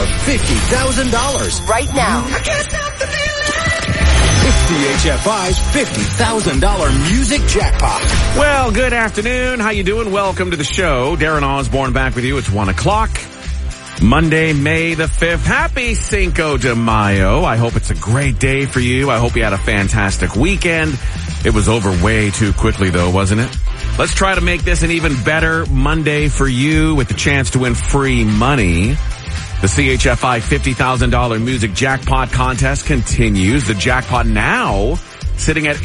of $50,000. Right now. I can't stop the feeling. It's CHFI's $50,000 music jackpot. Well, good afternoon. How you doing? Welcome to the show. Darren Osborne back with you. It's 1 o'clock. Monday, May the 5th. Happy Cinco de Mayo. I hope it's a great day for you. I hope you had a fantastic weekend. It was over way too quickly though, wasn't it? Let's try to make this an even better Monday for you with the chance to win free money. The CHFI $50,000 music jackpot contest continues. The jackpot now sitting at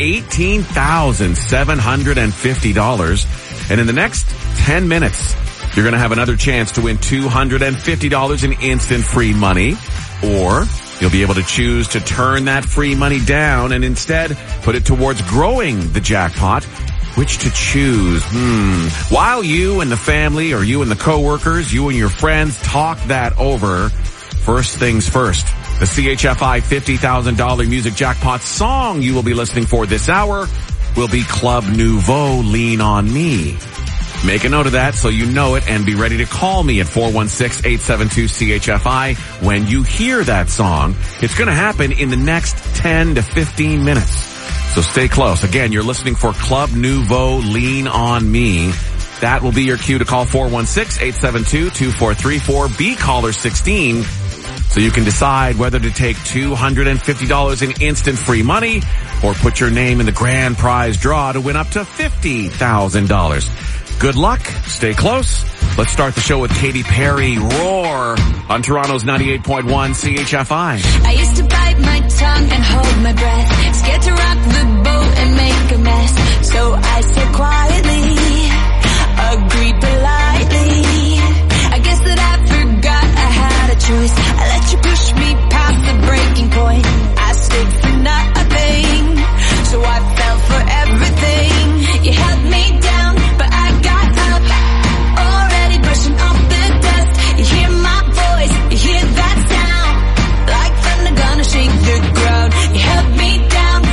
$18,750. And in the next 10 minutes, you're going to have another chance to win $250 in instant free money. Or you'll be able to choose to turn that free money down and instead put it towards growing the jackpot. Which to choose? While you and the family or you and the coworkers, you and your friends talk that over, first things first. The CHFI $50,000 music jackpot song you will be listening for this hour will be Club Nouveau, Lean On Me. Make a note of that so you know it and be ready to call me at 416-872-CHFI when you hear that song. It's going to happen in the next 10 to 15 minutes. So stay close. Again, you're listening for Club Nouveau, Lean On Me. That will be your cue to call 416-872-2434. Be caller 16 so you can decide whether to take $250 in instant free money or put your name in the grand prize draw to win up to $50,000. Good luck. Stay close. Let's start the show with Katy Perry, Roar, on Toronto's 98.1 CHFI. I used to bite my tongue and hold my breath, scared to rock the boat and make a mess. So I said quietly, agreed politely. I guess that I forgot I had a choice. I let you push me past the breaking point. I stayed for nothing, so I fell for everything. You held me down, but I got up, already brushing off the dust. You hear my voice, you hear that sound, like thunder gonna shake the ground. You held me down,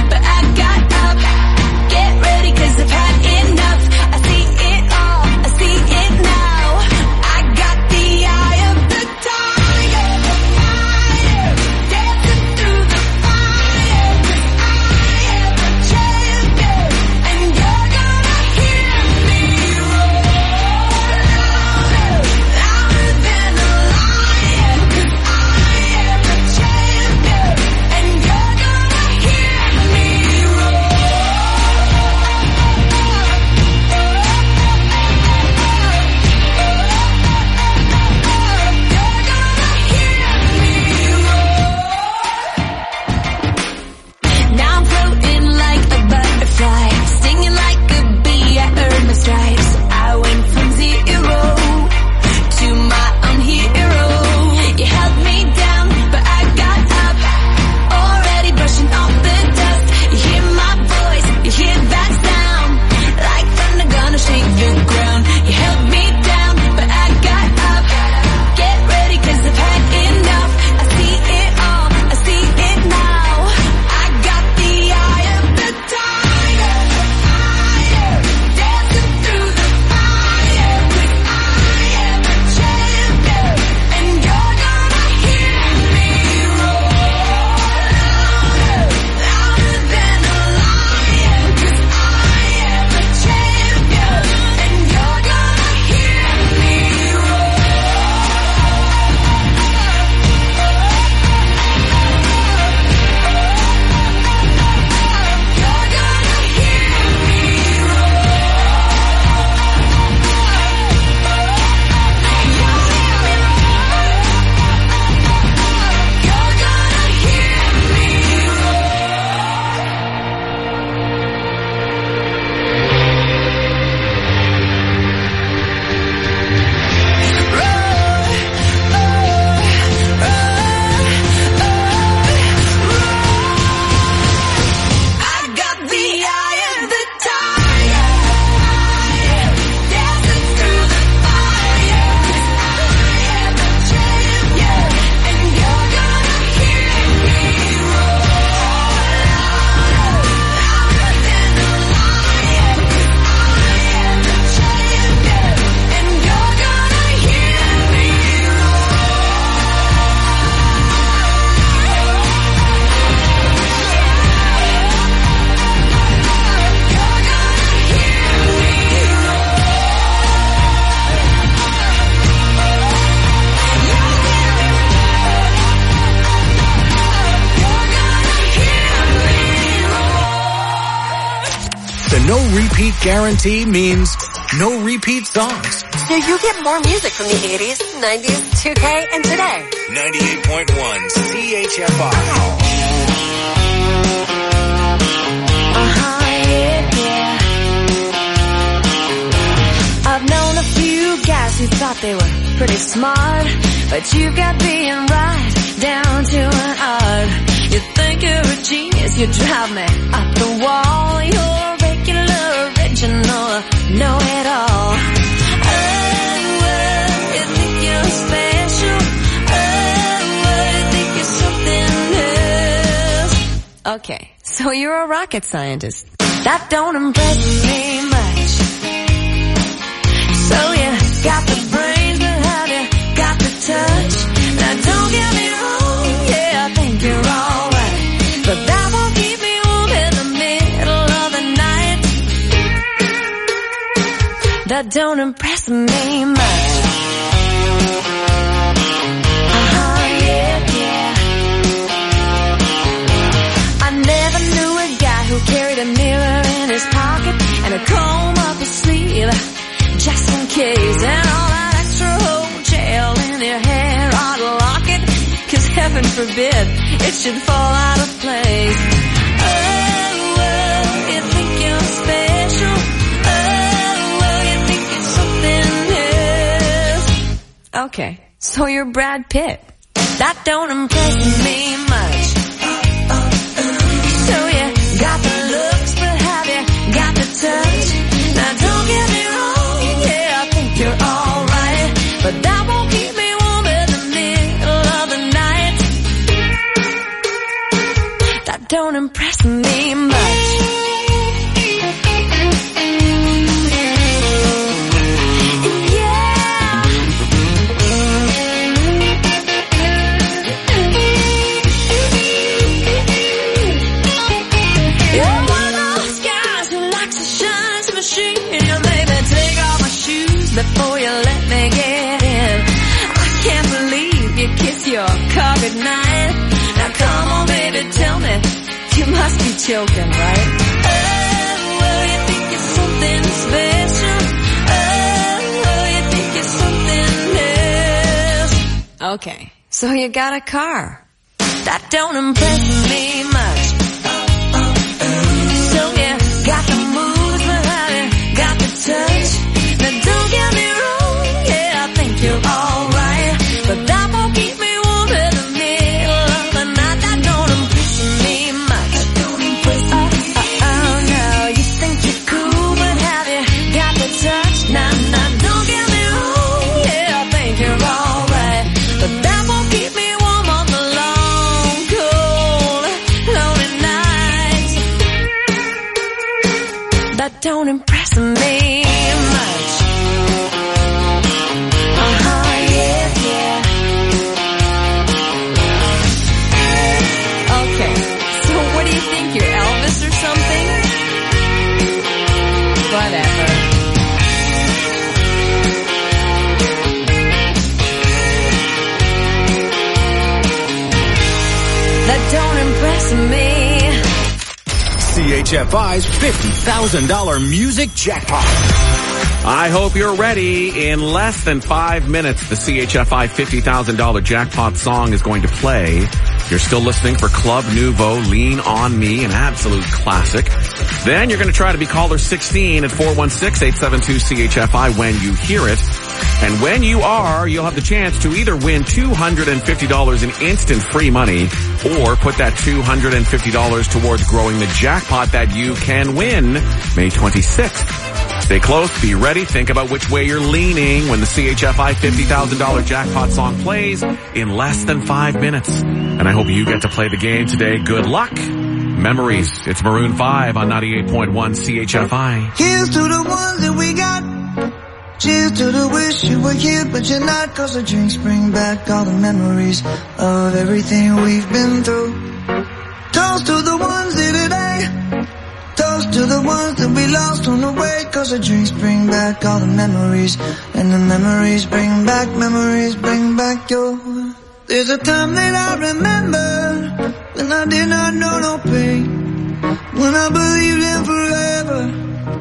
no repeat guarantee means no repeat songs. So you get more music from the 80s, 90s, 2K, and today. 98.1 CHFI. Yeah. I've known a few guys who thought they were pretty smart, but you got being right down to an art. You think you're a genius, you drive me up the wall. You're regular, original, know-it-all. You think you're special. You think you're something else. Okay, so you're a rocket scientist. That don't impress me much. So you got the brains, but have you got the touch? Now don't get me wrong, yeah, I think you're alright, but that won't keep me warm in the middle of the night. That don't impress me much. I never knew a guy who carried a mirror in his pocket and a comb up his sleeve, just in case, and all that extra hotel in your hair ought to lock it, 'cause heaven forbid it should fall out of place. You think you're special. You think you're something else. Okay, so you're Brad Pitt. That don't impress me much. So you got the looks, but have you got the touch? Now don't get me wrong, yeah, I think you're alright, but that won't keep me warm in the middle of the night. That don't impress me much. You're one of those guys who likes to shine some machine. You maybe take off my shoes before you let me get in. I can't believe you kiss your car goodnight. Now come on, baby, tell me, you must be joking, right? You think you're something special. You think you're something else. Okay, so you got a car. That don't impress me much. So you got the moves, but have you got the touch? Now don't get me wrong, yeah, I think you're alright, but that won't keep me warm in the middle of the night. That don't impress me much. Oh no, you think you're cool, but have you got the touch? Now don't get me wrong, yeah, I think you're alright, but that won't keep me warm on the long, cold, lonely nights. That don't impress me much. Yeah. Okay, so what do you think, you're Elvis or something? Whatever. That don't impress me. CHFI's $50,000 music jackpot. I hope you're ready. In less than 5 minutes, the CHFI $50,000 jackpot song is going to play. You're still listening for Club Nouveau, Lean On Me, an absolute classic. Then you're going to try to be caller 16 at 416-872-CHFI when you hear it. And when you are, you'll have the chance to either win $250 in instant free money or put that $250 towards growing the jackpot that you can win May 26th. Stay close, be ready, think about which way you're leaning when the CHFI $50,000 jackpot song plays in less than 5 minutes. And I hope you get to play the game today. Good luck. Memories. It's Maroon 5 on 98.1 CHFI. Here's to the ones that we got. Cheers to the wish you were here, but you're not. 'Cause the drinks bring back all the memories of everything we've been through. Toast to the ones here today. Toast to the ones that we lost on the way. 'Cause the drinks bring back all the memories, and the memories bring back your. There's a time that I remember when I did not know no pain, when I believed in forever,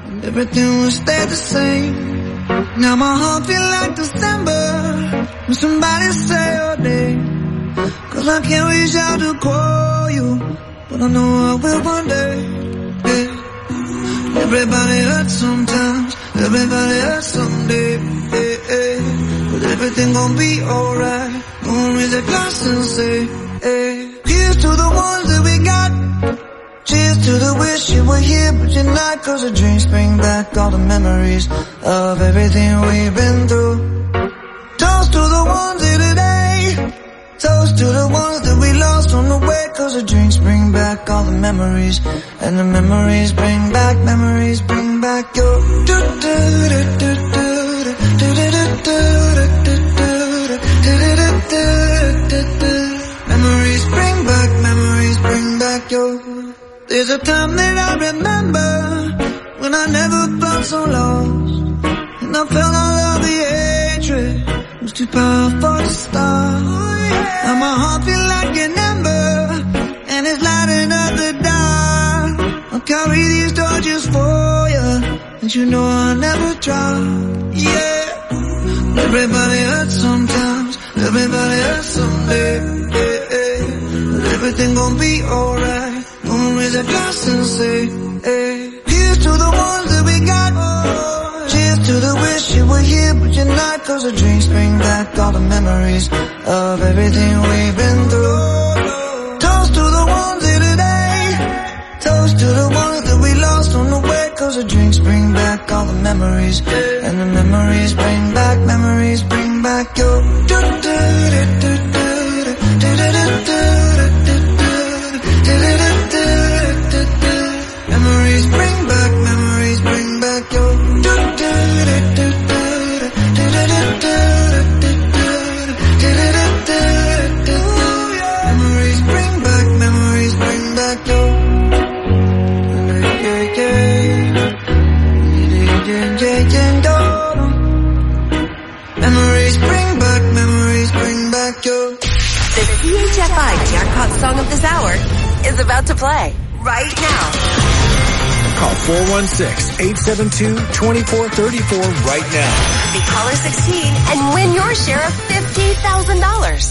everything will stay the same. Now my heart feel like December when somebody say your name. 'Cause I can't reach out to call you, but I know I will one day. Yeah. Everybody hurts sometimes, everybody hurts someday. But everything gon' be alright. Gonna raise a glass and say, hey. Here's to the ones that we got. Cheers to the wish you were here, but you're not. 'Cause the drinks bring back all the memories of everything we've been through. Toast to the ones here today. Toast to the ones that we lost on the way. 'Cause the drinks bring back all the memories. And the memories bring back your Memories bring back your. There's a time that I remember when I never felt so lost, and I felt all of the hatred was too powerful to stop. Now my heart feel like an ember, and it's lighting up the dark. I'll carry these torches for you, and you know I'll never drop. Yeah. Everybody hurts sometimes, everybody hurts someday. But everything gon' be alright. Gonna raise a glass and say, hey. Here's to the ones that we got. Cheers to the wish you were here, but you're not. 'Cause the drinks bring back all the memories of everything we've been through. Toast to the ones here today. Toast to the ones that we lost on the way. 'Cause the drinks bring back all the memories. And the memories bring back your. Memories bring back your. Memories bring back your. The CHFI Jackpot Song of this hour is about to play right now. Call 416-872-2434 right now. Be caller 16 and win your share of $50,000.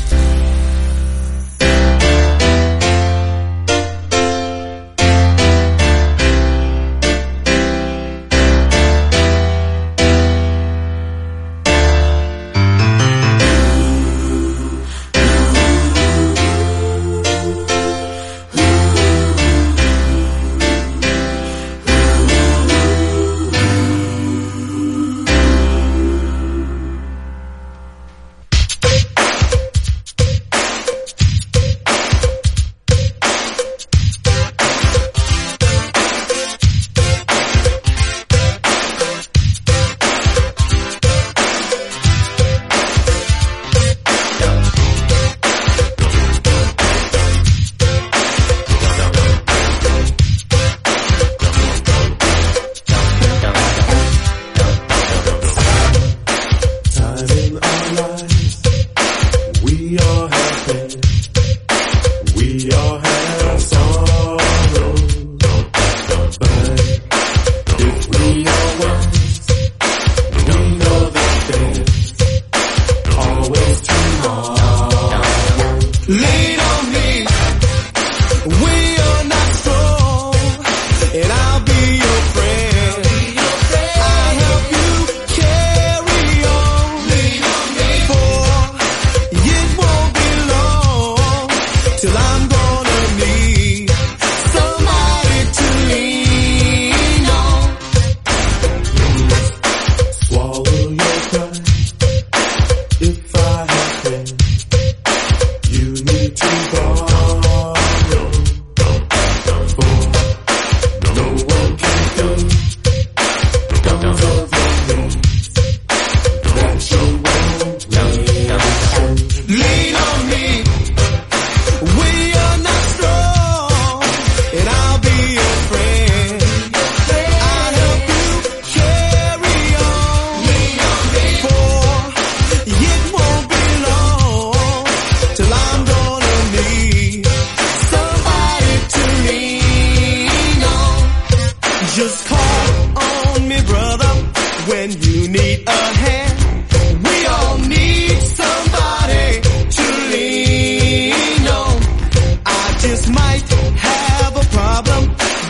Just call on me.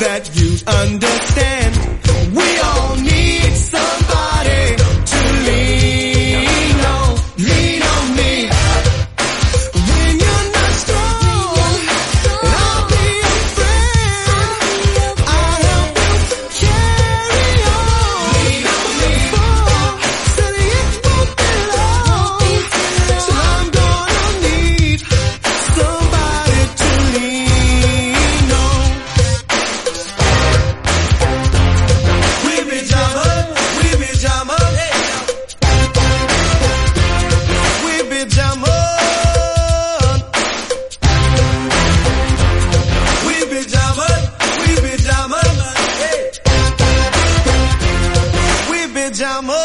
that you understand. We all need somebody to lean on me. When you're not strong, and I'll be your friend. I'll help you carry on. Lean on me. Said it won't be long, so I'm gonna need somebody to lean on. We be jamming, we be jamming, we be jamming, we be jamming, we be jamming, we be jamming.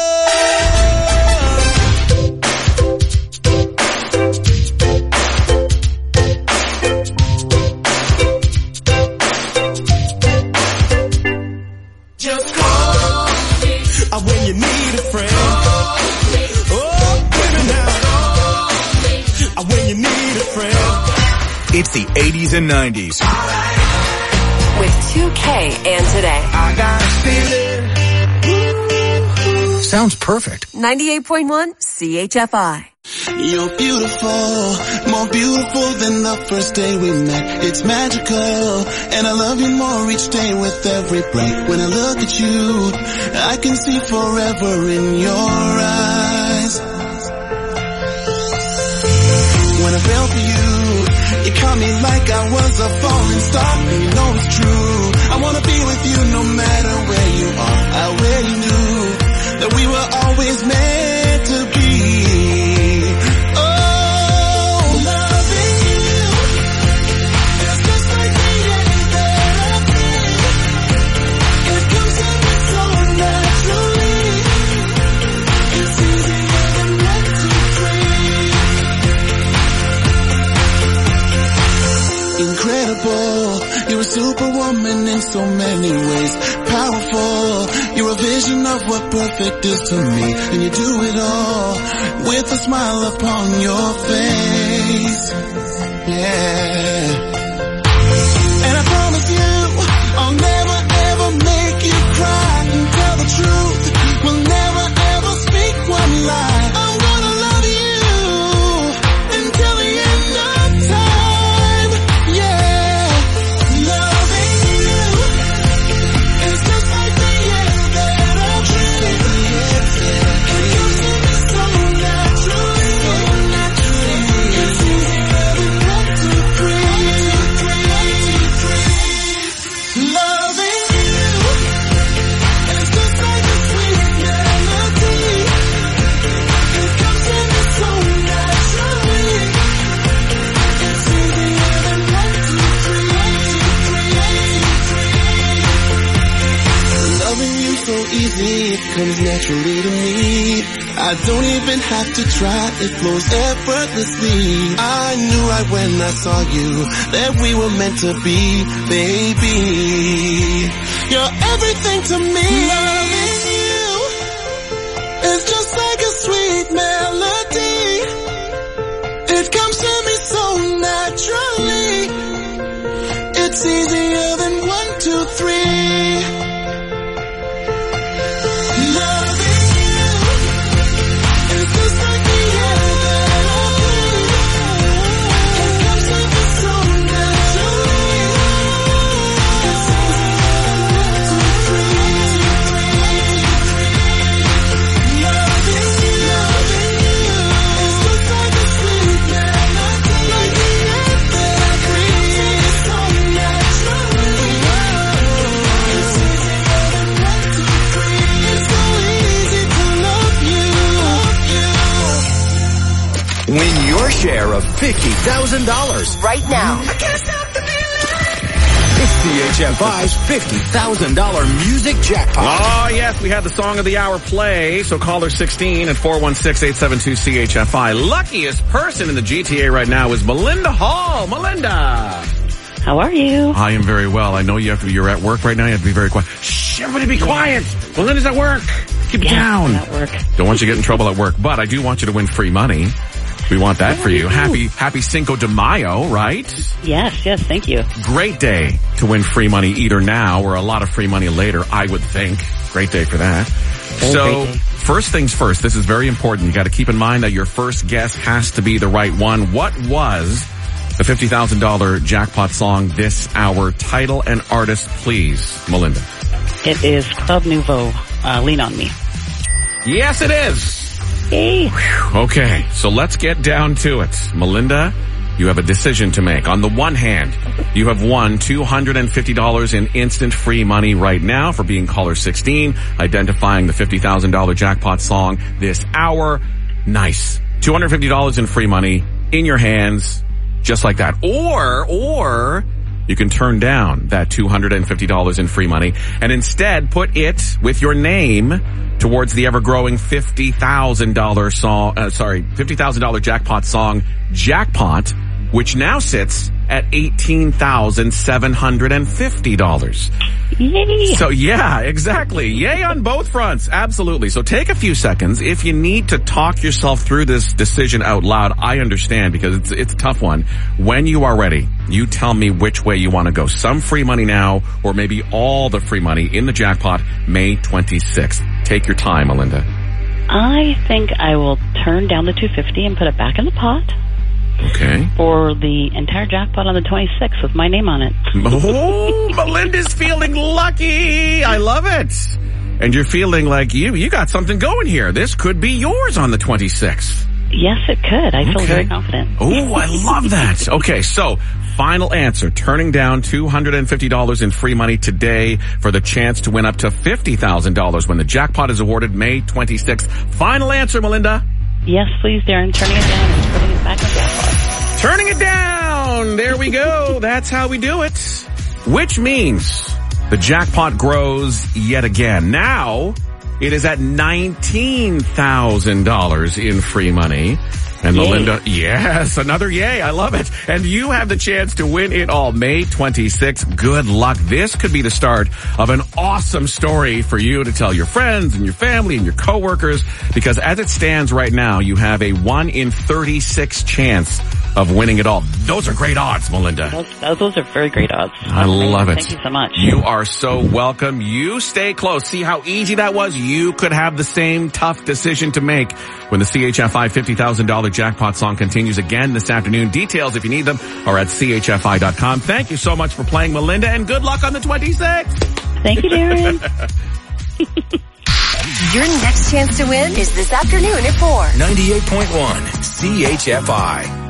Just call me when you need a friend. Oh, baby, now. When you need a friend. It's the 80s and 90s. With 2K and Today. I got a feeling. Sounds perfect. 98.1 CHFI. You're beautiful, more beautiful than the first day we met. It's magical, and I love you more each day with every breath. When I look at you, I can see forever in your eyes. When I fell for you, you caught me like I was a falling star, and you know it's true. I wanna be with you no matter where you are. I already knew that we were always meant to be. You're a superwoman in so many ways. Powerful, you're a vision of what perfect is to me. And you do it all with a smile upon your face. Yeah. And I promise you, I'll never ever make you cry. And tell the truth, we'll never ever speak one lie. I'm gonna love you until the end of time. Yeah. It comes naturally to me. I don't even have to try, it flows effortlessly. I knew right when I saw you that we were meant to be, baby. You're everything to me. Loving you is just like a sweet melody. It comes to me so naturally. It's easier than 1, 2, 3. Win your share of $50,000 Right now. It's CHFI's $50,000 music jackpot. Oh, yes, we had the song of the hour play. So caller 16 at 416-872-CHFI. Luckiest person in the GTA right now is Melinda Hall. Melinda. How are you? I am very well. I know you're at work right now. You have to be very quiet. Shh, everybody be quiet. Melinda's at work. Keep it down. At work. Don't want you to get in trouble at work, but I do want you to win free money. We want that for you. Happy Cinco de Mayo, right? Yes, thank you. Great day to win free money either now or a lot of free money later, I would think. Great day for that. So, first things first, this is very important. You got to keep in mind that your first guess has to be the right one. What was the $50,000 jackpot song this hour? Title and artist, please, Melinda. It is Club Nouveau, Lean On Me. Yes, it is. Hey. Okay, so let's get down to it. Melinda, you have a decision to make. On the one hand, you have won $250 in instant free money right now for being caller 16, identifying the $50,000 jackpot song this hour. Nice. $250 in free money in your hands, just like that. Or you can turn down that $250 in free money and instead put it with your name towards the ever-growing $50,000 jackpot song, Jackpot, which now sits at $18,750. Yay! So yeah, exactly. Yay on both fronts. Absolutely. So take a few seconds. If you need to talk yourself through this decision out loud, I understand because it's a tough one. When you are ready, you tell me which way you want to go. Some free money now, or maybe all the free money in the jackpot May 26th. Take your time, Melinda. I think I will turn down the $250 and put it back in the pot. Okay. For the entire jackpot on the 26th with my name on it. Oh, Melinda's feeling lucky. I love it. And you're feeling like you got something going here. This could be yours on the 26th. Yes, it could. I feel very confident. Oh, I love that. Okay, so final answer. Turning down $250 in free money today for the chance to win up to $50,000 when the jackpot is awarded May 26th. Final answer, Melinda. Yes, please, Darren. Turning it down and putting it back in the jackpot. Turning it down. There we go. That's how we do it. Which means the jackpot grows yet again. Now it is at $19,000 in free money. And yay. Melinda, yes, another yay. I love it. And you have the chance to win it all May 26th. Good luck. This could be the start of an awesome story for you to tell your friends and your family and your coworkers, because as it stands right now, you have a 1 in 36 chance of winning it all. Those are great odds, Melinda. Those are very great odds. I love it. Thank you so much. You are so welcome. You stay close. See how easy that was? You could have the same tough decision to make when the CHFI $50,000 jackpot song continues again this afternoon. Details, if you need them, are at chfi.com. Thank you so much for playing, Melinda, and good luck on the 26th. Thank you, Darren. Your next chance to win is this afternoon at 4. 98.1 CHFI.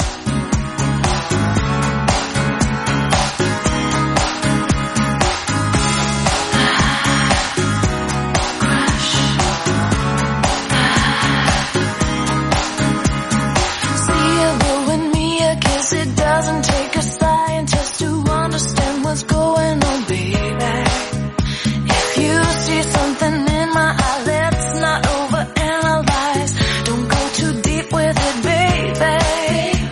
With it, baby.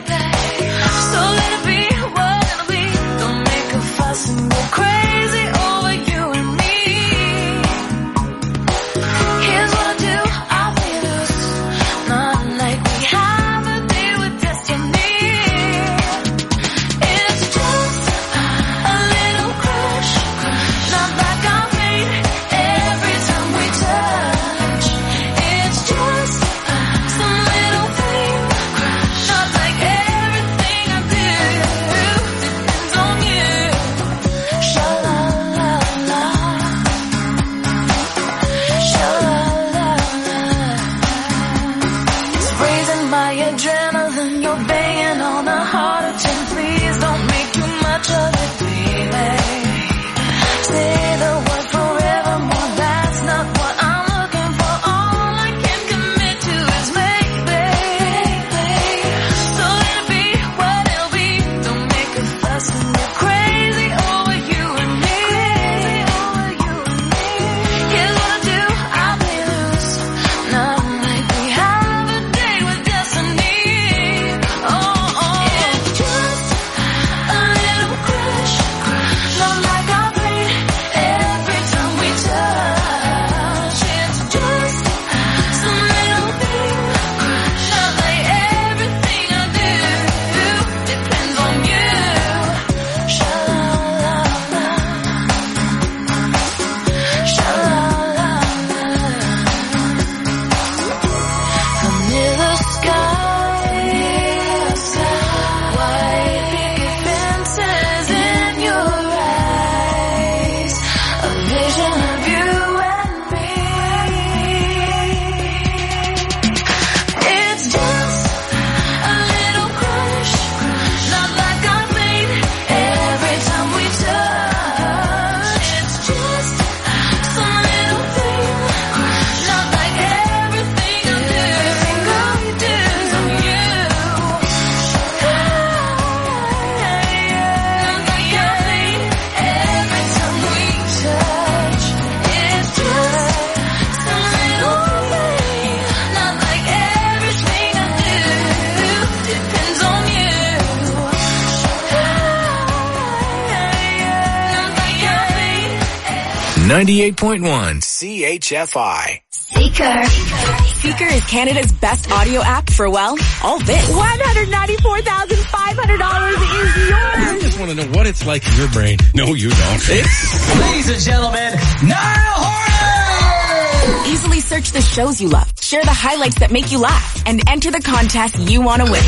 98.1 CHFI. Seeker is Canada's best audio app for, well, all this. $194,500 is yours. I just want to know what it's like in your brain. No, you don't. Ladies and gentlemen, Niall Horan! Easily search the shows you love, share the highlights that make you laugh, and enter the contest you want to win.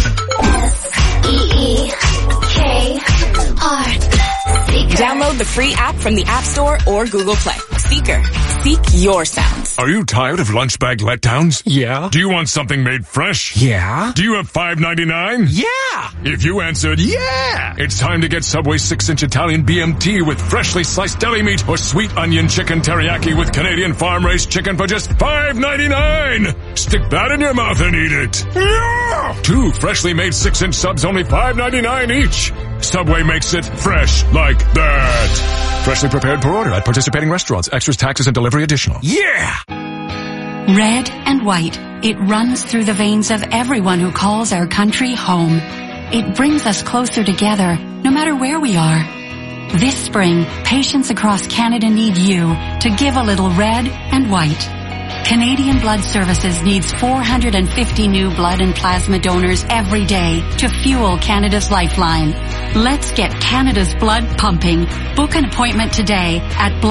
SEEKR. Download the free app from the App Store or Google Play. Seeker. Seek your sounds. Are you tired of lunch bag letdowns? Yeah. Do you want something made fresh? Yeah. Do you have $5.99? Yeah. If you answered yeah, it's time to get Subway 6-inch Italian BMT with freshly sliced deli meat or sweet onion chicken teriyaki with Canadian farm-raised chicken for just $5.99. Stick that in your mouth and eat it. Yeah. 2 freshly made 6-inch subs, only $5.99 each. Subway makes it fresh like that. Freshly prepared per order at participating restaurants. Extras, taxes, and delivery additional. Yeah! Red and white. It runs through the veins of everyone who calls our country home. It brings us closer together, no matter where we are. This spring, patients across Canada need you to give a little red and white. Canadian Blood Services needs 450 new blood and plasma donors every day to fuel Canada's lifeline. Let's get Canada's blood pumping. Book an appointment today at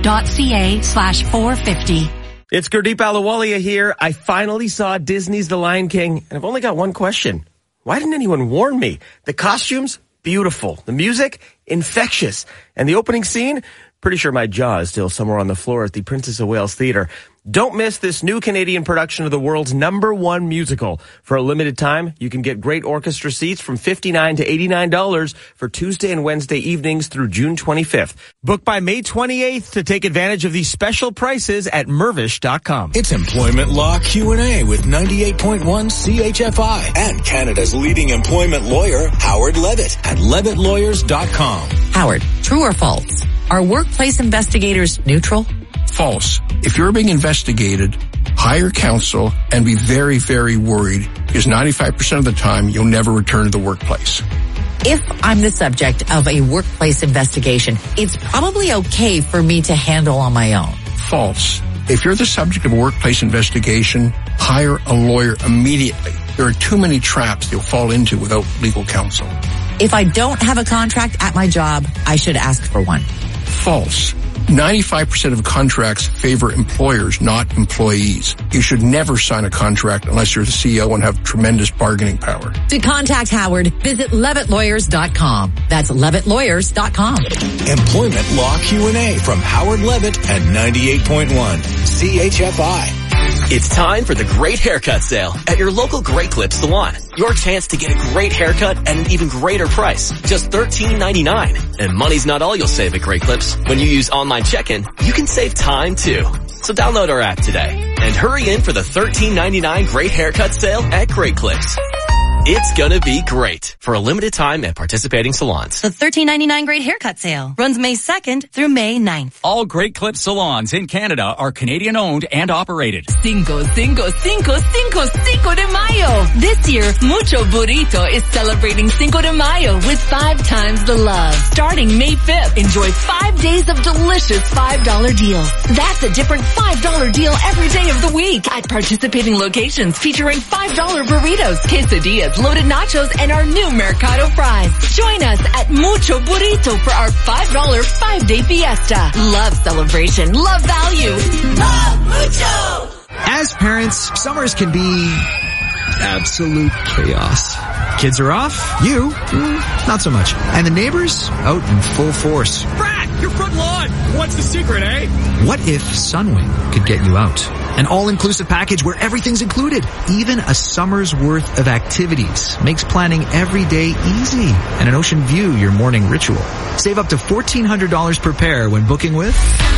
blood.ca/450. It's Gurdeep Ahluwalia here. I finally saw Disney's The Lion King, and I've only got one question. Why didn't anyone warn me? The costumes, beautiful. The music, infectious. And the opening scene, pretty sure my jaw is still somewhere on the floor at the Princess of Wales Theatre. Don't miss this new Canadian production of the world's #1 musical. For a limited time, you can get great orchestra seats from $59 to $89 for Tuesday and Wednesday evenings through June 25th. Book by May 28th to take advantage of these special prices at Mirvish.com. It's Employment Law Q&A with 98.1 CHFI and Canada's leading employment lawyer, Howard Levitt at LevittLawyers.com. Howard, true or false? Are workplace investigators neutral? False. If you're being investigated, hire counsel and be very, very worried, because 95% of the time you'll never return to the workplace. If I'm the subject of a workplace investigation, it's probably okay for me to handle on my own. False. If you're the subject of a workplace investigation, hire a lawyer immediately. There are too many traps you'll fall into without legal counsel. If I don't have a contract at my job, I should ask for one. False. 95% of contracts favor employers, not employees. You should never sign a contract unless you're the CEO and have tremendous bargaining power. To contact Howard, visit LevittLawyers.com. That's LevittLawyers.com. Employment Law Q&A from Howard Levitt at 98.1 CHFI. It's time for the Great Haircut Sale at your local Great Clips salon. Your chance to get a great haircut at an even greater price. Just $13.99. And money's not all you'll save at Great Clips. When you use online check-in, you can save time too. So download our app today and hurry in for the $13.99 Great Haircut Sale at Great Clips. It's gonna be great for a limited time at participating salons. The $13.99 Great Haircut Sale runs May 2nd through May 9th. All Great Clips salons in Canada are Canadian owned and operated. Cinco de Mayo. This year, Mucho Burrito is celebrating Cinco de Mayo with 5 times the love. Starting May 5th, enjoy 5 days of delicious $5 deals. That's a different $5 deal every day of the week at participating locations featuring $5 burritos, quesadillas, loaded nachos, and our new Mercado fries. Join us at Mucho Burrito for our $5 5-day fiesta. Love celebration, love value, love Mucho! As parents, summers can be absolute chaos. Kids are off, you, not so much. And the neighbors, out in full force. Brad, your front lawn! What's the secret, eh? What if Sunwing could get you out? An all-inclusive package where everything's included. Even a summer's worth of activities makes planning every day easy. And an ocean view your morning ritual. Save up to $1,400 per pair when booking with...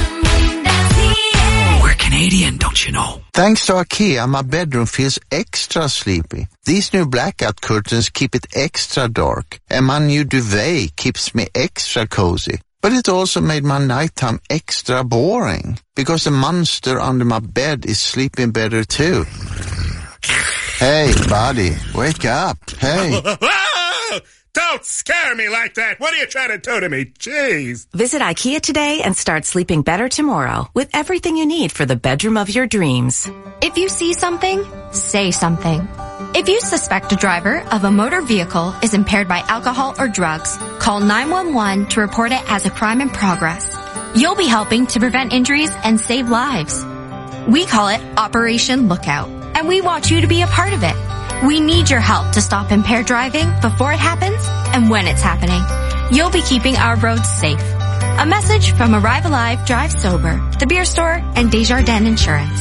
We're Canadian, don't you know? Thanks to IKEA, my bedroom feels extra sleepy. These new blackout curtains keep it extra dark. And my new duvet keeps me extra cozy. But it also made my nighttime extra boring, because the monster under my bed is sleeping better too. Hey, buddy, wake up. Hey. Don't scare me like that. What are you trying to do to me? Jeez. Visit IKEA today and start sleeping better tomorrow with everything you need for the bedroom of your dreams. If you see something, say something. If you suspect a driver of a motor vehicle is impaired by alcohol or drugs, call 911 to report it as a crime in progress. You'll be helping to prevent injuries and save lives. We call it Operation Lookout, and we want you to be a part of it. We need your help to stop impaired driving before it happens and when it's happening. You'll be keeping our roads safe. A message from Arrive Alive, Drive Sober, The Beer Store, and Desjardins Insurance.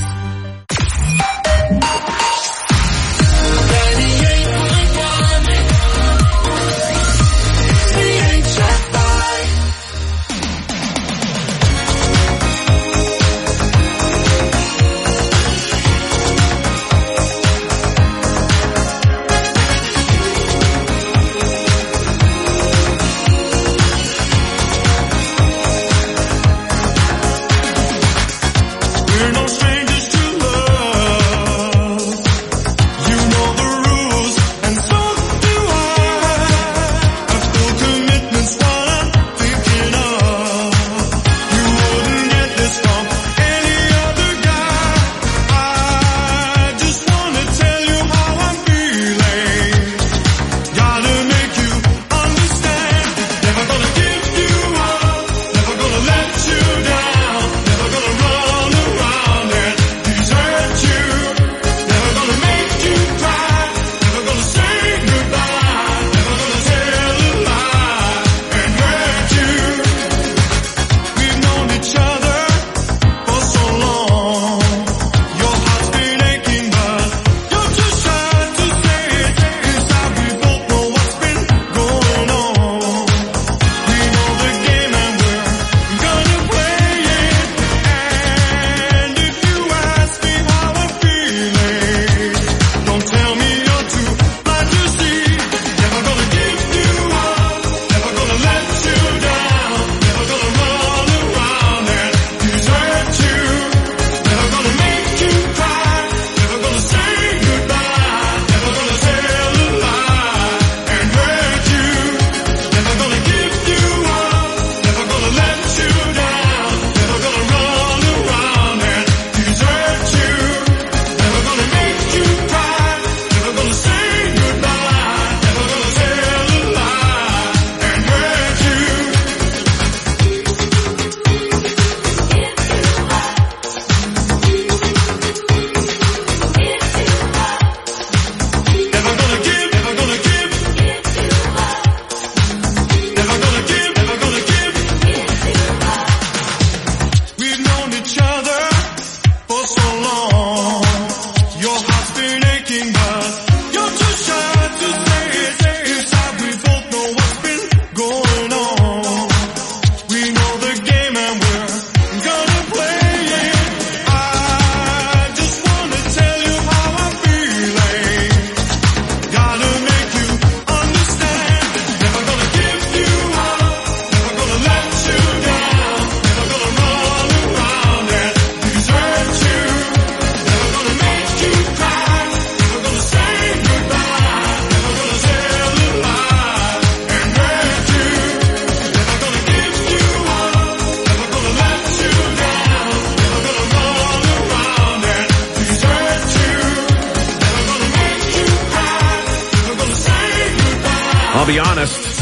I'll be honest,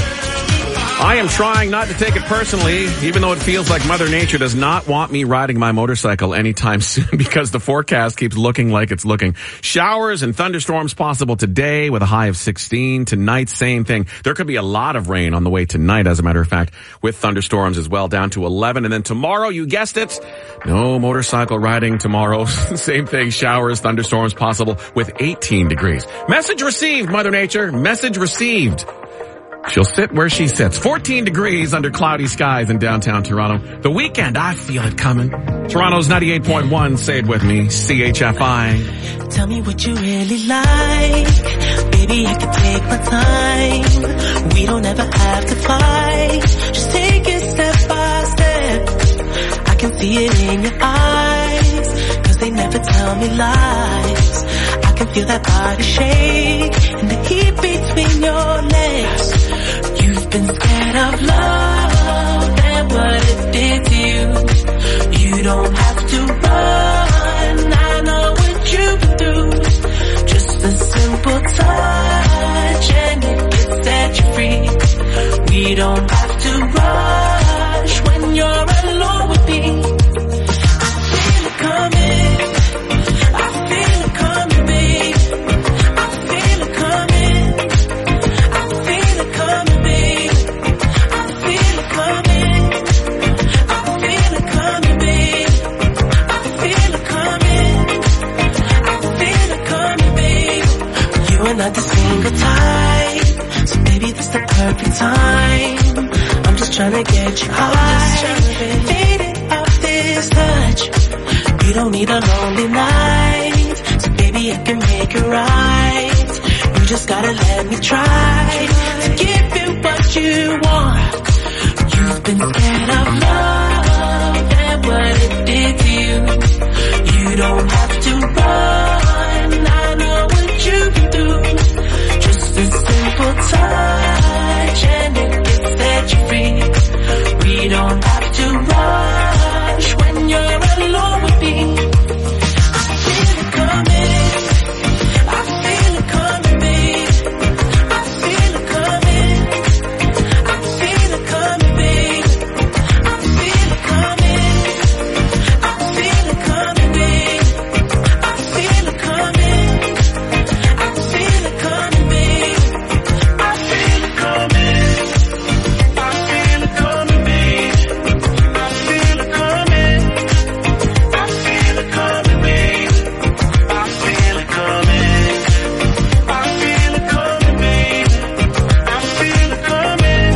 I am trying not to take it personally, even though it feels like Mother Nature does not want me riding my motorcycle anytime soon because the forecast keeps looking like it's looking. Showers and thunderstorms possible today with a high of 16. Tonight, same thing. There could be a lot of rain on the way tonight, as a matter of fact, with thunderstorms as well, down to 11. And then tomorrow, you guessed it, no motorcycle riding tomorrow. Same thing, showers, thunderstorms possible with 18 degrees. Message received, Mother Nature. Message received. She'll sit where she sits. 14 degrees under cloudy skies in downtown Toronto. The weekend, I feel it coming. Toronto's 98.1, say it with me, CHFI. Tell me what you really like. Baby, I can take my time. We don't ever have to fight. Just take it step by step. I can see it in your eyes. Cause they never tell me lies. I can feel that body shake and the heat between your legs. been scared of love and what it did to you. You don't have to run, I know what you've been through. Just a simple touch and it can set you free. We don't have to rush when you're alone with me. I feel it coming, I feel it coming, babe. I feel it coming, I feel it coming, babe. I feel it coming, I feel it coming, babe. I feel it coming, I feel it coming, babe. You are not the single type, so baby this the perfect time. I'm just trying to get you high, faded off this touch. You don't need a lonely night, so baby I can make it right. You just gotta let me try to give you what you want. You've been scared of love and what it did to you. You don't have to run, I know what you've been through. Just a simple touch and it can set you free. We don't have to rush when you're alone with me. I feel it coming, I feel it coming, babe. I feel it coming, I feel it coming, babe. I feel it coming, I feel it coming, babe. I feel it coming, I feel it coming, babe. I feel it coming, I feel it coming, babe. I feel it coming, I feel it coming, babe. I feel it coming, I feel it coming, babe. I feel it coming,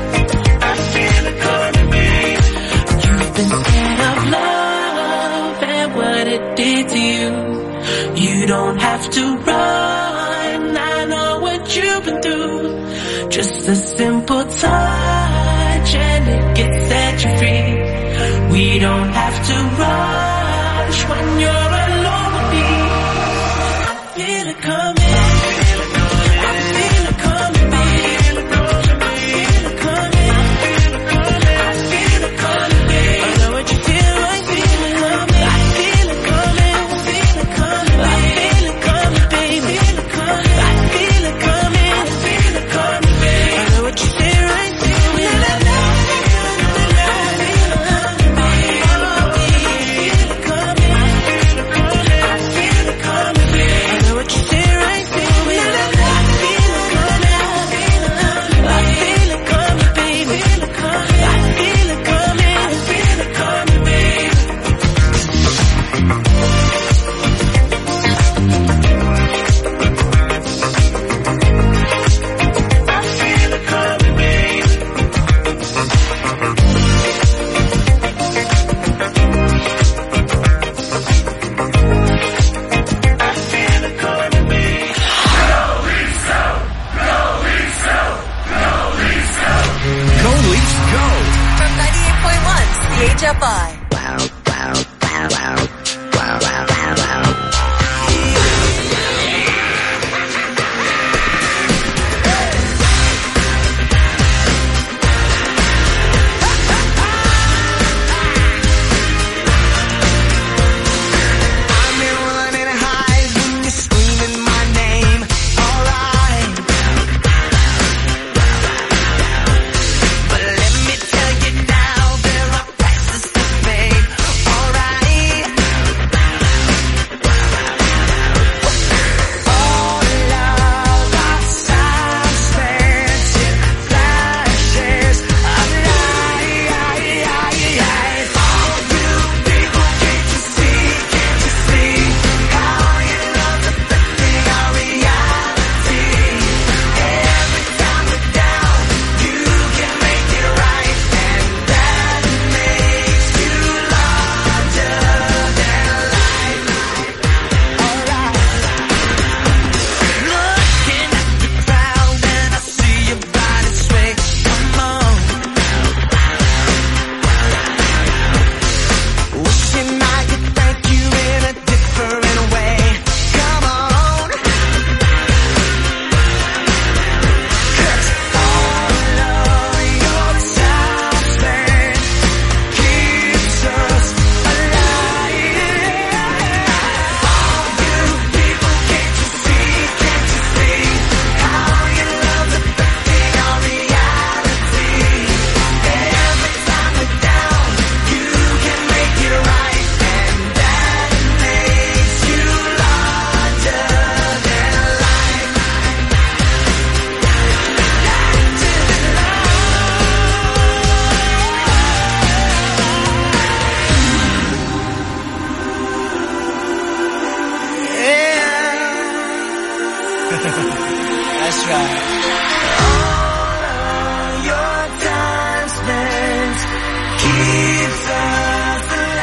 I feel it coming, babe. You've been scared of love and what it did to you. You don't have to run, I know what you've been through. Just a simple touch and it can set you free. We don't have to rush when you're alone with me. I feel it coming, I feel it coming, babe. I feel it coming, I feel it coming, babe. I know what you feel, I feel it coming. I feel it coming, I feel it coming, I feel it coming, babe. I feel it coming, I feel it coming, babe. I know what you feel, I feel it. I feel it coming, I feel it coming, I feel it coming, babe. I know what you feel, I feel it. I feel it coming, I feel it coming, babe. I feel it coming, I feel it coming, babe. I feel it coming, babe. I feel it coming, babe. Go Leafs, go! From 98.1 CHFI. I've been running high when you're screaming my name. Alright, but let me tell you now, there are prices to pay. That's right. All of your time spent keeps us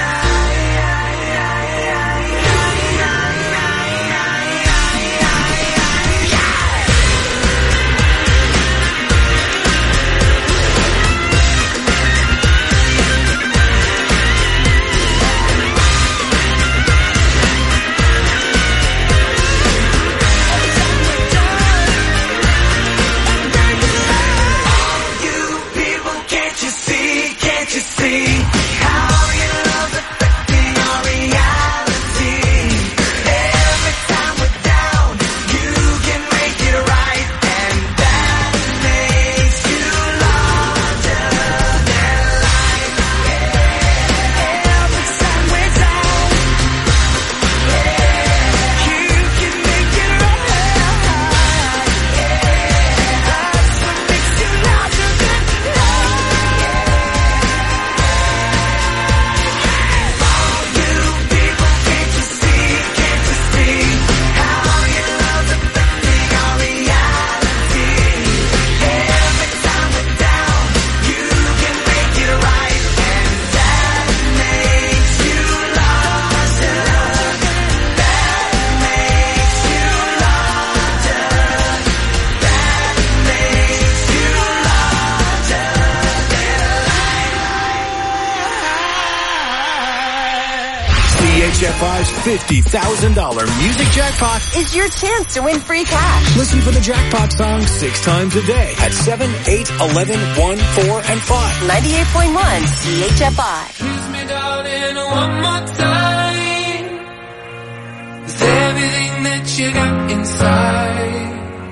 CHFI's $50,000 music jackpot is your chance to win free cash. Listen for the jackpot song 6 times a day at 7, 8, 11, 1, 4, and 5. 98.1 CHFI. Kiss me, darling, one more time. With everything that you got inside.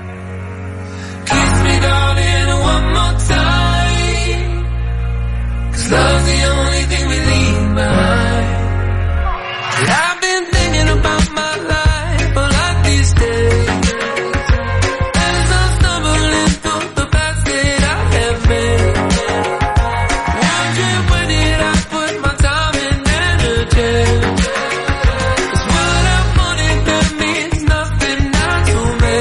Kiss me, darling, one more time. 'Cause love's the only thing we leave behind. I've been thinking about my life all of these days. As I'm stumbling through the past that I have made. Wondering where did I put my time and energy. 'Cause what I wanted that means nothing now to me.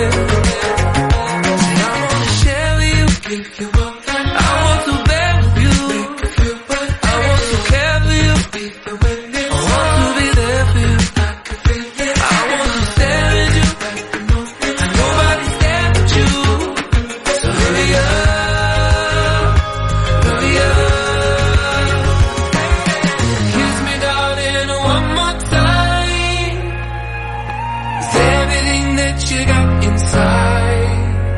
And I wanna share with you if you want. I want to bear with you. I want to care for you. I want to be there for you. I want to stare at you. Nobody stare at you. So hurry up, hurry up. Kiss me, darling, one more time. It's everything that you got inside.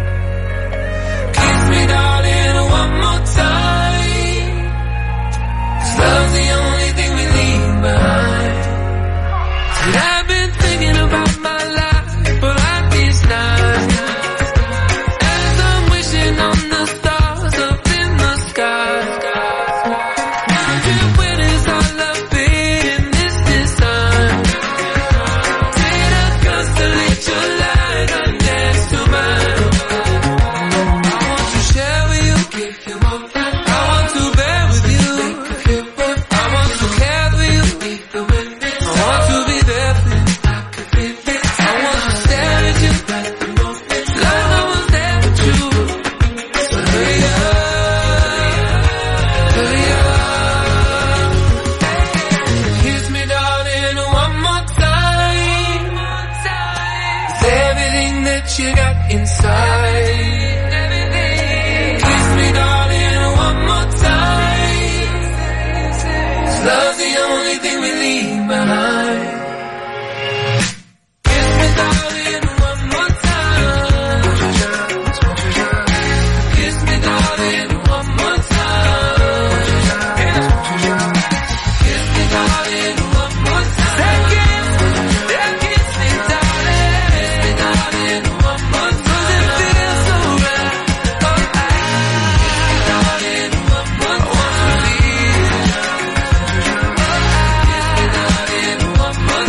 Kiss me, darling, one more time. 'Cause love's the only thing we leave behind. And I've been thinking about my life for like these nights. As I'm wishing on the stars up in the sky. Wondering where does our love fit in this time? Did I constellate your light right next to mine? I want to share with you if you want. I want to bear with you. I want to care for you. I want to be there for you. I want to stare at you. Like I was there with you. So hurry up, hurry up. Kiss me, darling, one more time. It's everything that you got inside. Kiss me, darling, one more time. 'Cause love's the only thing we leave behind. Kiss me, darling, one more time. Kiss me, darling, one more time. Kiss me, darling, one more time. Kiss me, darling. Kiss me, darling, one more time. 'Cause it feels so right. Oh, kiss me, darling, one more time. I want to be. Kiss me, darling, one more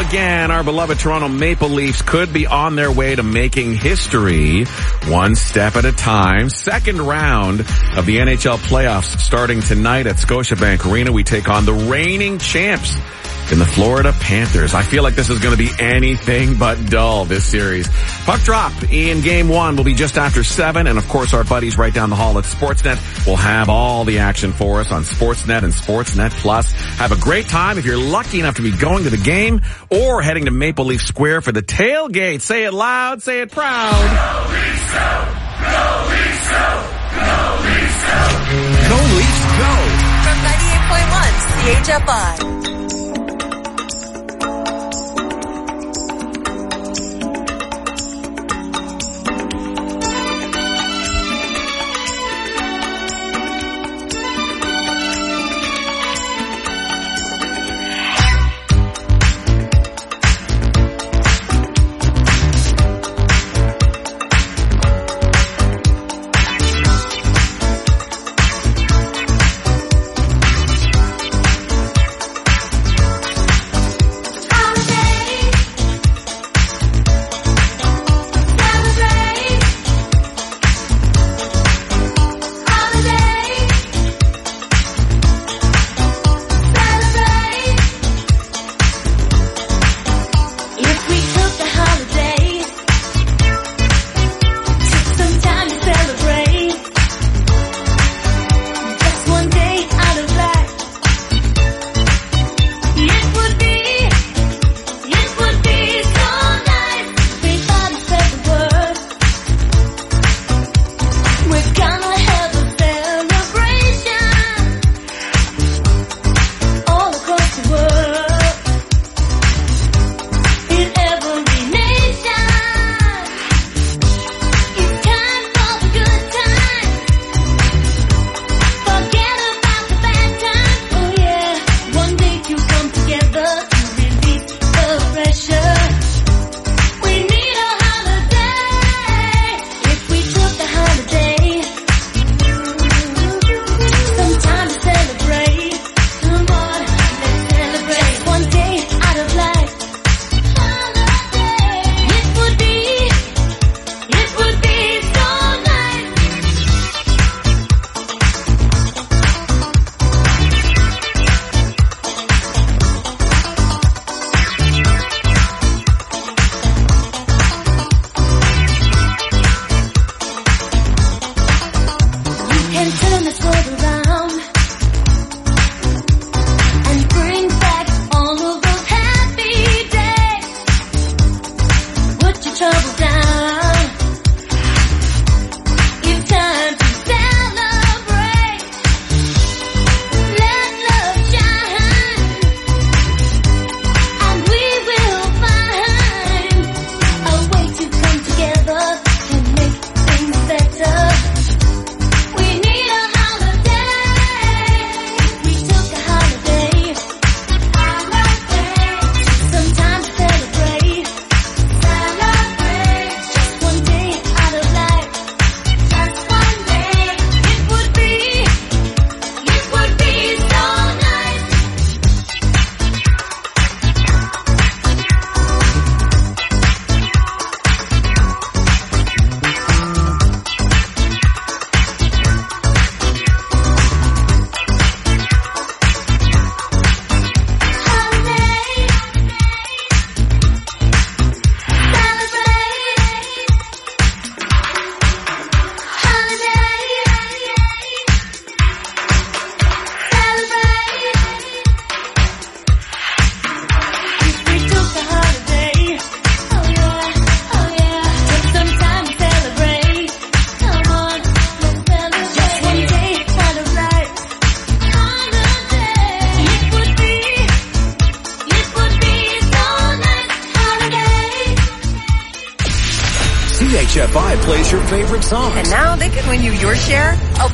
again, our beloved Toronto Maple Leafs could be on their way to making history one step at a time. Second round of the NHL playoffs starting tonight at Scotiabank Arena. We take on the reigning champs in the Florida Panthers. I feel like this is going to be anything but dull, this series. Puck drop in game one will be just after 7. And of course, our buddies right down the hall at Sportsnet will have all the action for us on Sportsnet and Sportsnet Plus. Have a great time if you're lucky enough to be going to the game or heading to Maple Leaf Square for the tailgate. Say it loud, say it proud. Go Leafs, go! Go Leafs, go! Go Leafs, go! Go Leafs, go! From 98.1 CHFI. CHFI plays your favorite songs. And now they can win you your share of $50,000.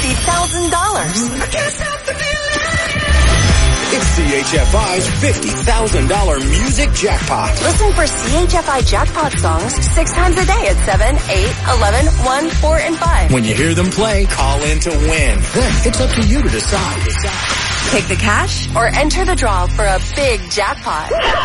I can't stop the feeling. It's CHFI's $50,000 music jackpot. Listen for CHFI jackpot songs 6 times a day at 7, 8, 11, 1, 4, and 5. When you hear them play, call in to win. Then it's up to you to decide. Take the cash or enter the draw for a big jackpot.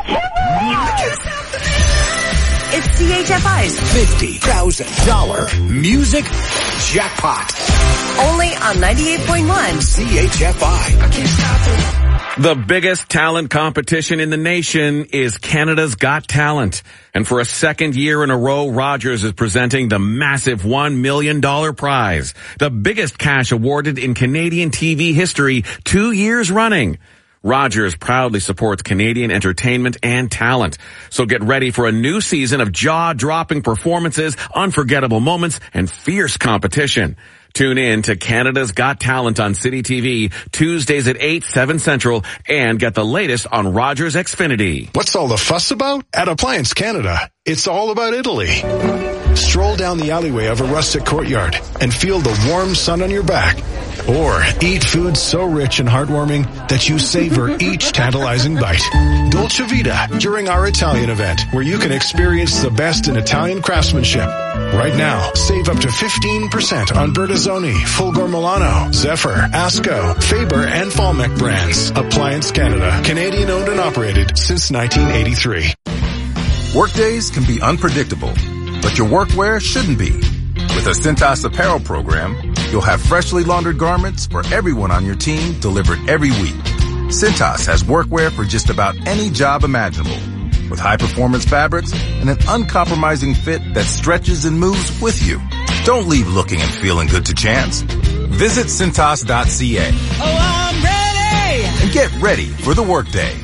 It's CHFI's $50,000 music jackpot. Only on 98.1 CHFI. I can't stop it. The biggest talent competition in the nation is Canada's Got Talent. And for a second year in a row, Rogers is presenting the massive $1 million prize, the biggest cash awarded in Canadian TV history 2 years running. Rogers proudly supports Canadian entertainment and talent. So get ready for a new season of jaw-dropping performances, unforgettable moments, and fierce competition. Tune in to Canada's Got Talent on City TV, Tuesdays at 8, 7 Central, and get the latest on Rogers Xfinity. What's all the fuss about? At Appliance Canada, it's all about Italy. Stroll down the alleyway of a rustic courtyard and feel the warm sun on your back. Or eat food so rich and heartwarming that you savor each tantalizing bite. Dolce Vita during our Italian event, where you can experience the best in Italian craftsmanship. Right now, save up to 15% on Bertazzoni, Fulgor Milano, Zephyr, Asco, Faber, and Falmec brands. Appliance Canada, Canadian owned and operated since 1983. Workdays can be unpredictable, but your workwear shouldn't be. With a Cintas apparel program, you'll have freshly laundered garments for everyone on your team delivered every week. Cintas has workwear for just about any job imaginable, with high-performance fabrics and an uncompromising fit that stretches and moves with you. Don't leave looking and feeling good to chance. Visit Cintas.ca. Oh, I'm ready! And get ready for the workday.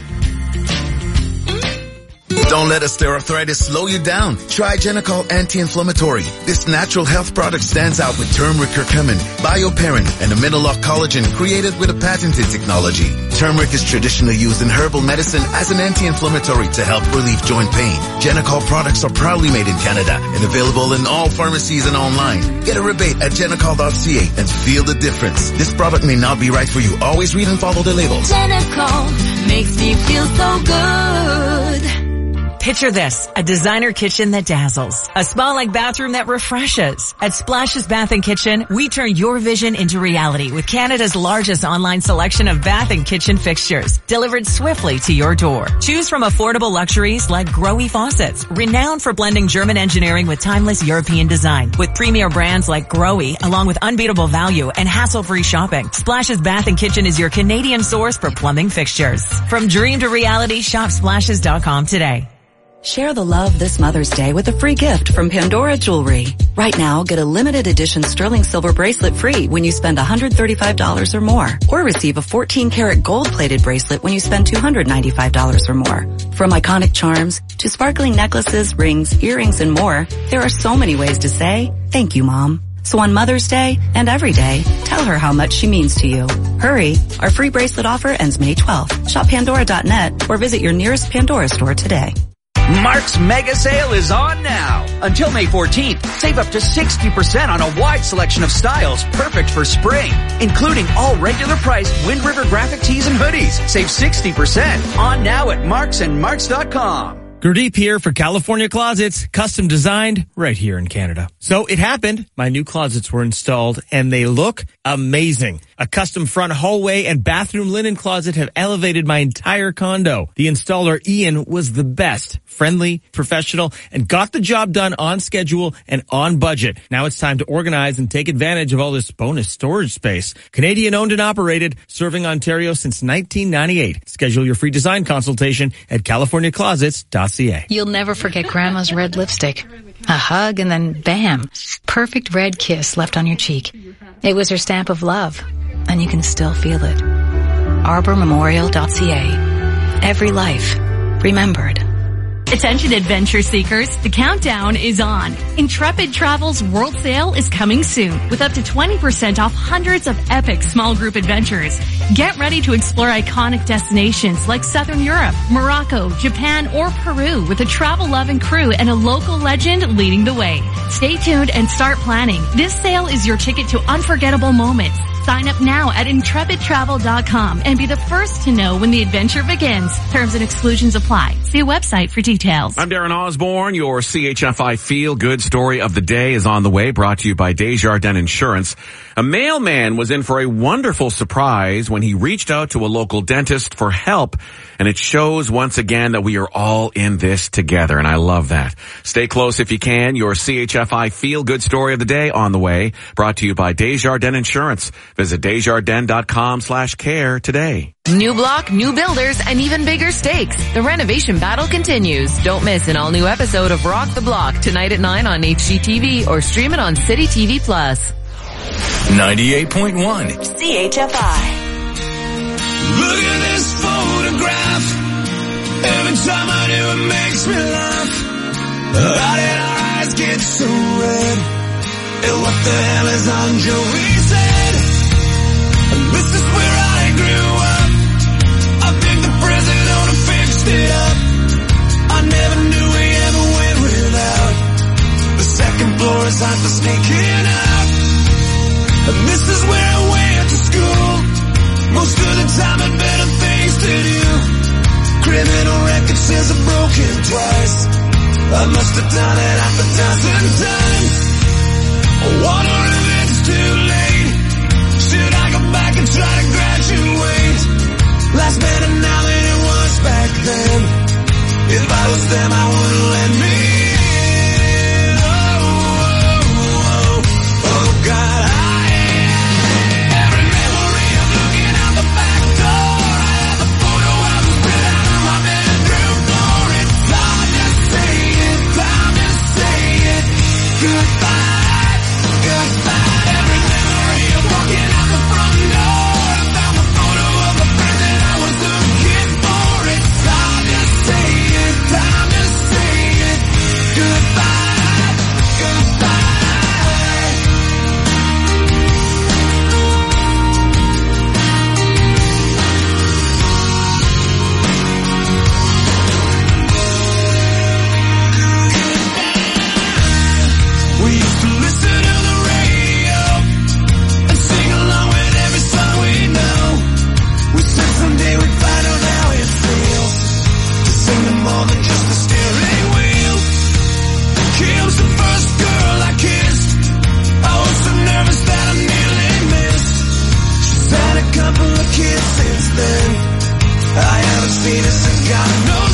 Don't let osteoarthritis slow you down. Try Genicol Anti-Inflammatory. This natural health product stands out with turmeric curcumin, bioperine, and amino-lock collagen created with a patented technology. Turmeric is traditionally used in herbal medicine as an anti-inflammatory to help relieve joint pain. Genicol products are proudly made in Canada and available in all pharmacies and online. Get a rebate at genicol.ca and feel the difference. This product may not be right for you. Always read and follow the labels. Genicol makes me feel so good. Picture this, a designer kitchen that dazzles, a spa-like bathroom that refreshes. At Splashes Bath and Kitchen, we turn your vision into reality with Canada's largest online selection of bath and kitchen fixtures, delivered swiftly to your door. Choose from affordable luxuries like Grohe faucets, renowned for blending German engineering with timeless European design. With premier brands like Grohe, along with unbeatable value and hassle-free shopping, Splashes Bath and Kitchen is your Canadian source for plumbing fixtures. From dream to reality, shop splashes.com today. Share the love this Mother's Day with a free gift from Pandora Jewelry. Right now, get a limited edition sterling silver bracelet free when you spend $135 or more. Or receive a 14-karat gold-plated bracelet when you spend $295 or more. From iconic charms to sparkling necklaces, rings, earrings, and more, there are so many ways to say, thank you, Mom. So on Mother's Day and every day, tell her how much she means to you. Hurry! Our free bracelet offer ends May 12th. Shop Pandora.net or visit your nearest Pandora store today. Mark's Mega Sale is on now. Until May 14th, save up to 60% on a wide selection of styles perfect for spring, including all regular priced Wind River graphic tees and hoodies. Save 60% on now at Marks and Marks.com. Gurdeep here for California Closets, custom designed right here in Canada. So it happened. My new closets were installed and they look amazing. A custom front hallway and bathroom linen closet have elevated my entire condo. The installer, Ian, was the best, friendly, professional, and got the job done on schedule and on budget. Now it's time to organize and take advantage of all this bonus storage space. Canadian owned and operated, serving Ontario since 1998. Schedule your free design consultation at californiaclosets.ca. You'll never forget Grandma's red lipstick. A hug and then bam, perfect red kiss left on your cheek. It was her stamp of love, and you can still feel it. ArborMemorial.ca. Every life remembered. Attention adventure seekers, the countdown is on. Intrepid Travel's World Sale is coming soon with up to 20% off hundreds of epic small group adventures. Get ready to explore iconic destinations like Southern Europe, Morocco, Japan, or Peru with a travel-loving crew and a local legend leading the way. Stay tuned and start planning. This sale is your ticket to unforgettable moments, Sign up now at intrepidtravel.com and be the first to know when the adventure begins. Terms and exclusions apply. See a website for details. I'm Darren Osborne. Your CHFI Feel Good Story of the Day is on the way, brought to you by Desjardins Insurance. A mailman was in for a wonderful surprise when he reached out to a local dentist for help, and it shows once again that we are all in this together, and I love that. Stay close if you can. Your CHFI Feel Good Story of the Day on the way, brought to you by Desjardins Insurance. Visit Desjardins.com/care today. New block, new builders, and even bigger stakes. The renovation battle continues. Don't miss an all-new episode of Rock the Block tonight at 9 on HGTV or stream it on City TV Plus. 98.1 CHFI. Look at this photograph. Every time I do it makes me laugh. How did our eyes get so red? And what the hell is on Joey's head? And this is where I grew up. I think the president fixed it up. I never knew we ever went without. The second floor is hot for sneaking out. And this is where I went to school. Most of the time had better things to do. Criminal record says I've broken twice. I must have done it half a dozen times. I wonder if it's too late. Should I go back and try to graduate? Life's better now than it was back then. If I was them, I wouldn't let me in. Oh, oh, oh, oh God. Every memory of looking out the back door. I have a photo of us spread out on my bedroom floor. It's time to say it, time to say it. Goodbye, goodbye. Every memory of walking out the front door. I found the photo of a friend that I was looking for. It's time to say it, time to say it. Goodbye, goodbye. We used to listen to the radio and sing along with every song we know. We said someday we'd find out how it feels to sing to more than just the steering wheel. Kim was the first girl I kissed. I was so nervous that I nearly missed. She's had a couple of kids since then. I haven't seen her since God knows